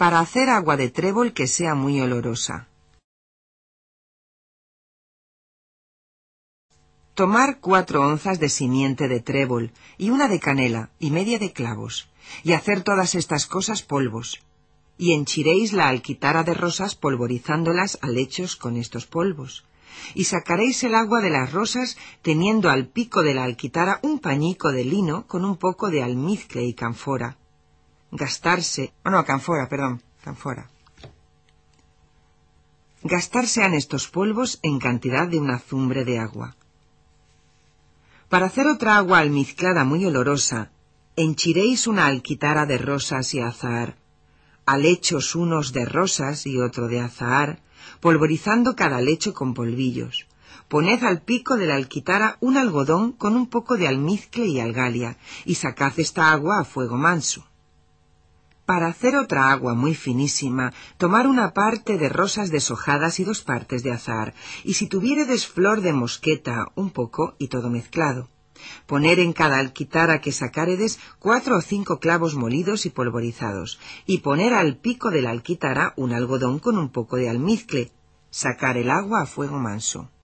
Para hacer agua de trébol que sea muy olorosa. Tomar 4 onzas de simiente de trébol y una de canela y media de clavos, y hacer todas estas cosas polvos. Y henchiréis la alquitara de rosas polvorizándolas a lechos con estos polvos. Y sacaréis el agua de las rosas teniendo al pico de la alquitara un pañico de lino con un poco de almizcle y canfora. Gastarsean estos polvos en cantidad de una azumbre de agua. Para hacer otra agua almizclada muy olorosa, henchiréis una alquitara de rosas y azahar, alechos unos de rosas y otro de azahar, polvorizando cada lecho con polvillos. Poned al pico de la alquitara un algodón con un poco de almizcle y algalia, y sacad esta agua a fuego manso. Para hacer otra agua muy finísima, tomar una parte de rosas deshojadas y 2 partes de azahar, y si tuviéredes flor de mosqueta, un poco, y todo mezclado. Poner en cada alquitara que sacáredes 4 o 5 clavos molidos y polvorizados, y poner al pico de la alquitara un algodón con un poco de almizcle. Sacar el agua a fuego manso.